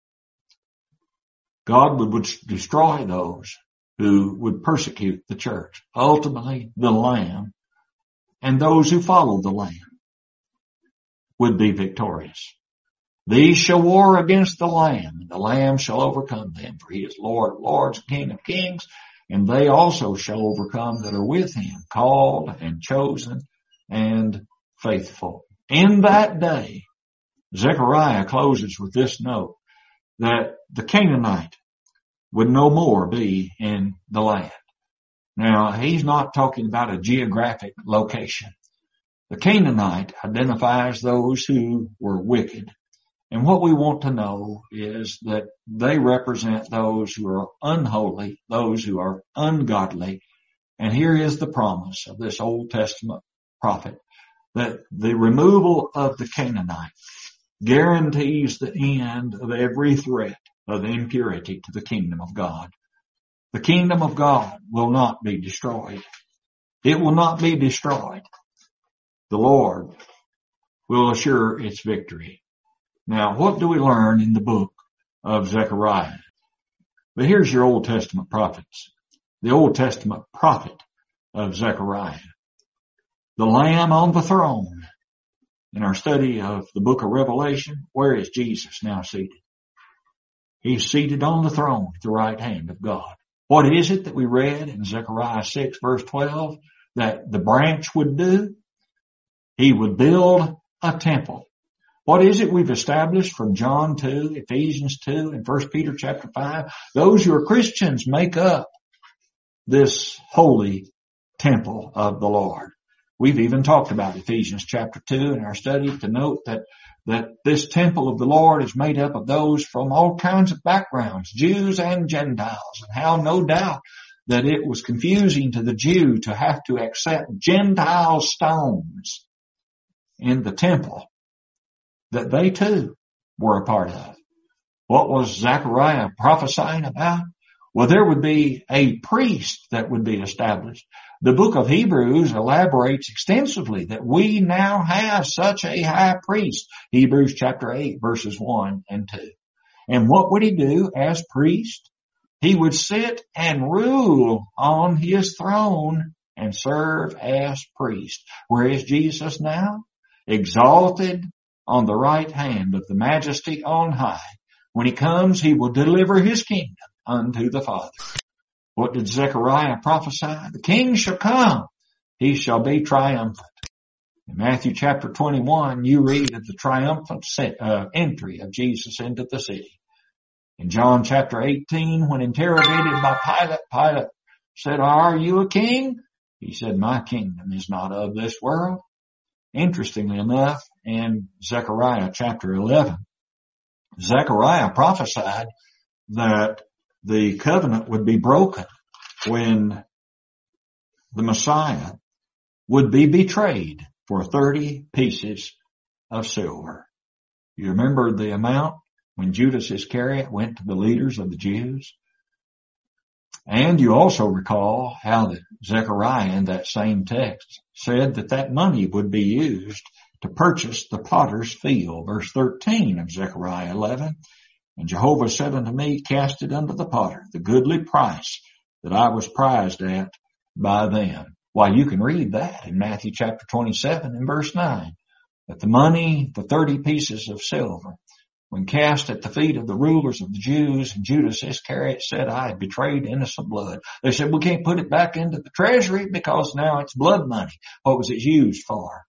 God would, would destroy those who would persecute the church, ultimately the Lamb, and those who follow the Lamb would be victorious. These shall war against the Lamb, and the Lamb shall overcome them, for he is Lord of lords, King of kings, and they also shall overcome that are with him, called and chosen and faithful. In that day, Zechariah closes with this note, that the Canaanite would no more be in the land. Now, he's not talking about a geographic location. The Canaanite identifies those who were wicked. And what we want to know is that they represent those who are unholy, those who are ungodly. And here is the promise of this Old Testament prophet, that the removal of the Canaanite guarantees the end of every threat of impurity to the kingdom of God. The kingdom of God will not be destroyed. It will not be destroyed. The Lord will assure its victory. Now, what do we learn in the book of Zechariah? But here's your Old Testament prophets. The Old Testament prophet of Zechariah. The Lamb on the throne. In our study of the book of Revelation, where is Jesus now seated? He's seated on the throne at the right hand of God. What is it that we read in Zechariah six verse twelve that the branch would do? He would build a temple. What is it we've established from John two, Ephesians two, and First Peter chapter five? Those who are Christians make up this holy temple of the Lord. We've even talked about Ephesians chapter two in our study to note that, that this temple of the Lord is made up of those from all kinds of backgrounds, Jews and Gentiles, and how no doubt that it was confusing to the Jew to have to accept Gentile stones in the temple that they too were a part of. What was Zechariah prophesying about? Well, there would be a priest that would be established. The book of Hebrews elaborates extensively that we now have such a high priest. Hebrews chapter eight verses one and two. And what would he do as priest? He would sit and rule on his throne and serve as priest. Where is Jesus now? Exalted on the right hand of the Majesty on high. When he comes, he will deliver his kingdom unto the Father. What did Zechariah prophesy? The King shall come. He shall be triumphant. In Matthew chapter twenty-one, you read of the triumphant uh, entry of Jesus into the city. In John chapter eighteen, when interrogated by Pilate, Pilate said, "Are you a king?" He said, "My kingdom is not of this world." Interestingly enough, in Zechariah chapter eleven, Zechariah prophesied that the covenant would be broken when the Messiah would be betrayed for thirty pieces of silver. You remember the amount when Judas Iscariot went to the leaders of the Jews? And you also recall how that Zechariah in that same text said that that money would be used to purchase the potter's field. Verse thirteen of Zechariah eleven. And Jehovah said unto me, cast it unto the potter, the goodly price that I was prized at by them. Why, you can read that in Matthew chapter twenty-seven and verse nine. That the money, the thirty pieces of silver, when cast at the feet of the rulers of the Jews, and Judas Iscariot said, I had betrayed innocent blood. They said, we can't put it back into the treasury because now it's blood money. What was it used for?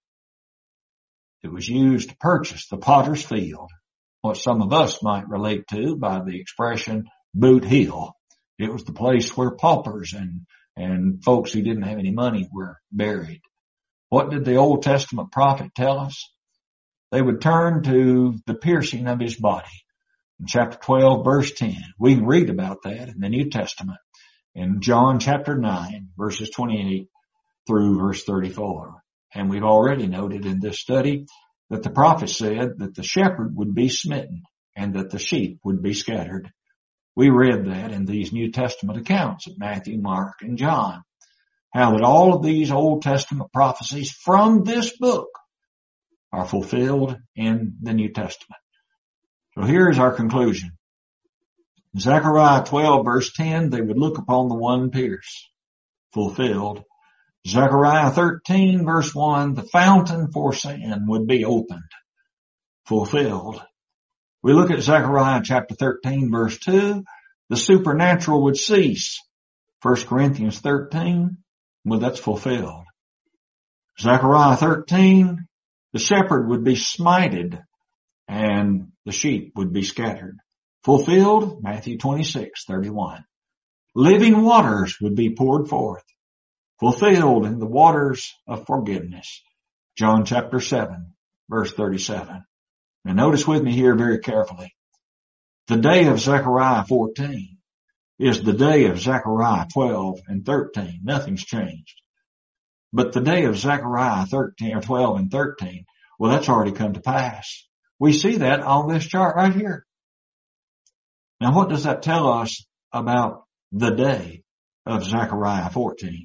It was used to purchase the potter's field. What some of us might relate to by the expression Boot Hill. It was the place where paupers and, and folks who didn't have any money were buried. What did the Old Testament prophet tell us? They would turn to the piercing of his body. In chapter twelve, verse ten, we can read about that in the New Testament. In John chapter nine, verses twenty-eight through verse thirty-four. And we've already noted in this study that the prophet said that the shepherd would be smitten and that the sheep would be scattered. We read that in these New Testament accounts of Matthew, Mark, and John. How that all of these Old Testament prophecies from this book are fulfilled in the New Testament. So here is our conclusion. Zechariah twelve verse ten, they would look upon the one pierced, fulfilled. Zechariah thirteen verse one, the fountain for sin would be opened, fulfilled. We look at Zechariah chapter thirteen verse two, the supernatural would cease. First Corinthians thirteen, well, that's fulfilled. Zechariah thirteen, the shepherd would be smited and the sheep would be scattered. Fulfilled, Matthew twenty-six thirty-one. Living waters would be poured forth. Fulfilled in the waters of forgiveness. John chapter seven, verse thirty-seven. Now notice with me here very carefully. The day of Zechariah fourteen is the day of Zechariah twelve and thirteen. Nothing's changed. But the day of Zechariah thirteen or twelve and thirteen, well, that's already come to pass. We see that on this chart right here. Now what does that tell us about the day of Zechariah fourteen?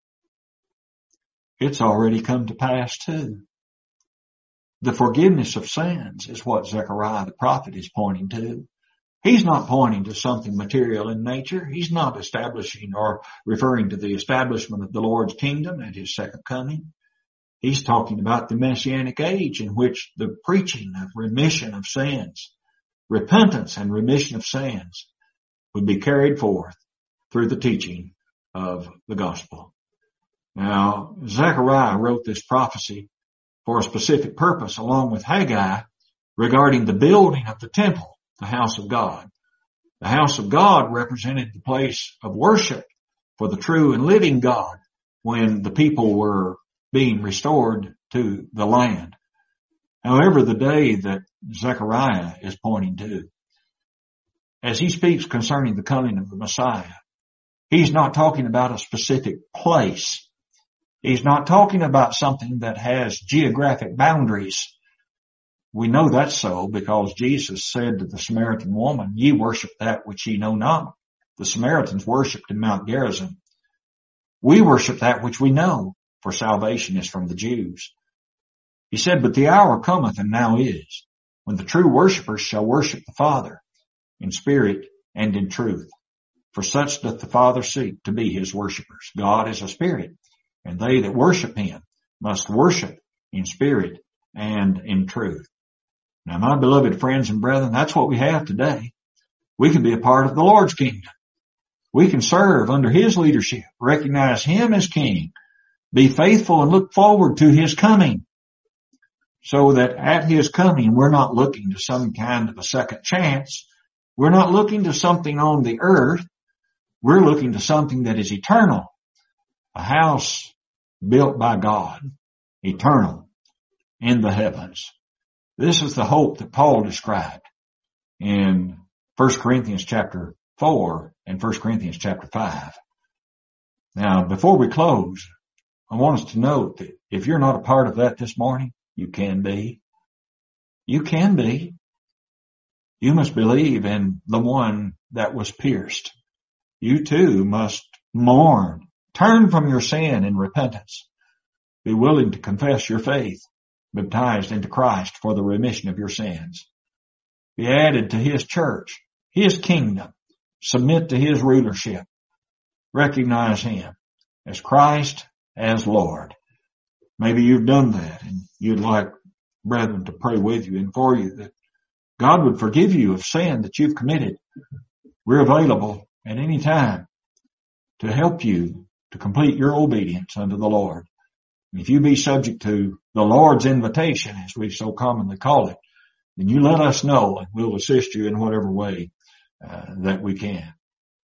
It's already come to pass too. The forgiveness of sins is what Zechariah the prophet is pointing to. He's not pointing to something material in nature. He's not establishing or referring to the establishment of the Lord's kingdom at his second coming. He's talking about the Messianic age in which the preaching of remission of sins, repentance and remission of sins would be carried forth through the teaching of the gospel. Now, Zechariah wrote this prophecy for a specific purpose along with Haggai regarding the building of the temple, the house of God. The house of God represented the place of worship for the true and living God when the people were being restored to the land. However, the day that Zechariah is pointing to, as he speaks concerning the coming of the Messiah, he's not talking about a specific place. He's not talking about something that has geographic boundaries. We know that's so because Jesus said to the Samaritan woman, "Ye worship that which ye know not." The Samaritans worshipped in Mount Gerizim. We worship that which we know, for salvation is from the Jews. He said, "But the hour cometh, and now is, when the true worshipers shall worship the Father in spirit and in truth. For such doth the Father seek to be his worshipers. God is a spirit, and they that worship him must worship in spirit and in truth." Now, my beloved friends and brethren, that's what we have today. We can be a part of the Lord's kingdom. We can serve under his leadership, recognize him as king, be faithful and look forward to his coming, so that at his coming, we're not looking to some kind of a second chance. We're not looking to something on the earth. We're looking to something that is eternal, a house built by God, eternal in the heavens. This is the hope that Paul described in First Corinthians chapter four and First Corinthians chapter five. Now, before we close, I want us to note that if you're not a part of that this morning, you can be. You can be. You must believe in the one that was pierced. You too must mourn. Turn from your sin in repentance. Be willing to confess your faith, baptized into Christ for the remission of your sins. Be added to his church, his kingdom. Submit to his rulership. Recognize him as Christ, as Lord. Maybe you've done that and you'd like brethren to pray with you and for you that God would forgive you of sin that you've committed. We're available at any time to help you to complete your obedience unto the Lord. If you be subject to the Lord's invitation, as we so commonly call it, then you let us know and we'll assist you in whatever way uh, that we can.